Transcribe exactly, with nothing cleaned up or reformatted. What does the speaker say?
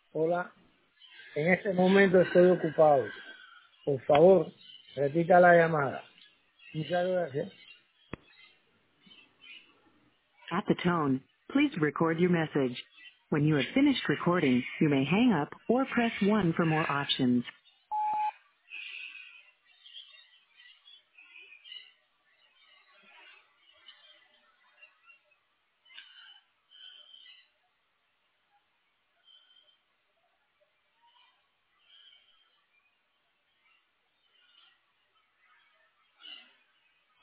Hola, en este momento estoy ocupado. Por favor, repita la llamada. Muchas gracias. At the tone, please record your message. When you have finished recording, you may hang up or press one for more options.